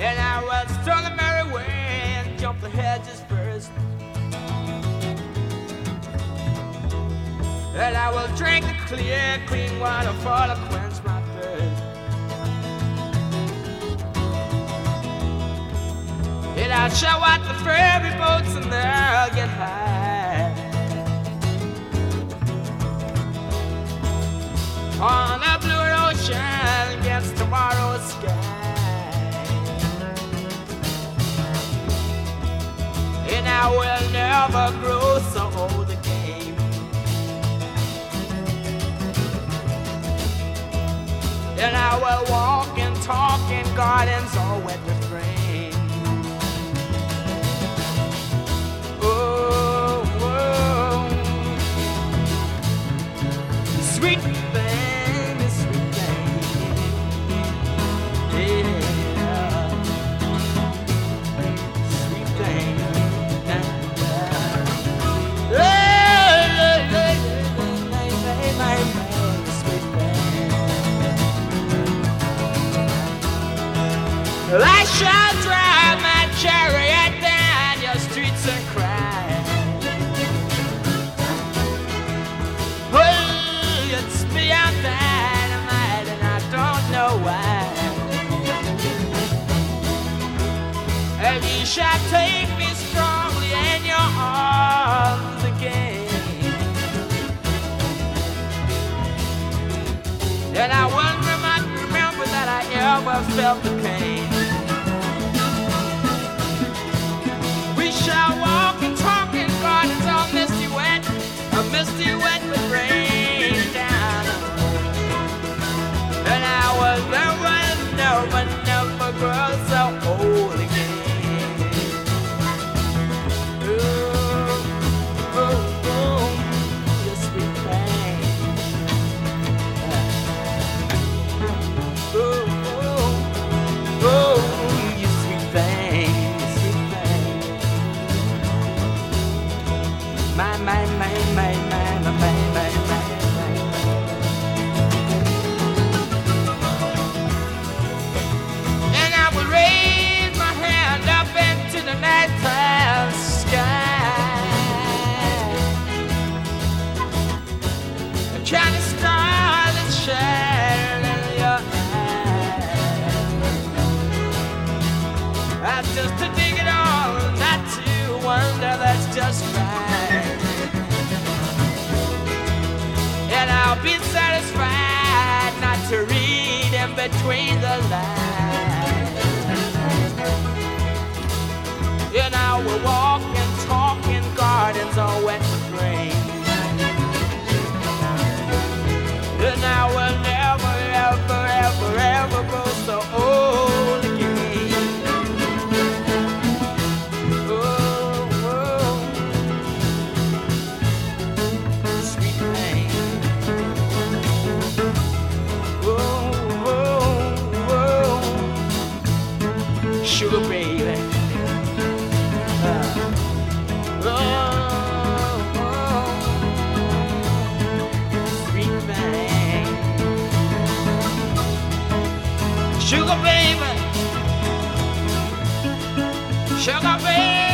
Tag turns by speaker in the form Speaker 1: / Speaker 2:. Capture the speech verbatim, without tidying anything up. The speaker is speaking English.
Speaker 1: And I will stroll the merry way and jump the hedges first. And I will drink the clear, clean water for to quench my thirst. And I'll show out the ferry boats and they'll get high on a blue ocean against tomorrow's sky. And I will never grow so old again. And I will walk and talk in gardens all wet with rain. Oh, oh. Sweet thing, sweet thing. Yeah. Sweet thing. Hey, hey, hey, hey, hey, hey, sweet thing. Well, I shall drive my chariot down your streets and cry. Oh, it's beyond dynamite and I don't know why. And you shall take me strongly in your arms again. And I will remember that I ever felt the pain. We shall walk and talk in gardens all misty wet, a misty wet with rain down. And I will never, never, never grow so old again. Ooh, ooh, ooh, you sweet thing. Ooh, ooh, ooh, you sweet thing, sweet thing. My, my, my, my, my, my, my, my, my, my. And I will raise my hand up into the nighttime sky. A China star that shines in your eyes. That's just to dig it all, not to wonder, that's just right. And I'll be satisfied not to read in between the lines. And I will walk and talk in gardens all wet with rain. And I will never, ever, ever, ever grow so old again. Oh, oh, sweet thing. Oh, oh, oh, sugar baby. Uh, oh, oh, sweet thing. Sugar baby, sugar baby.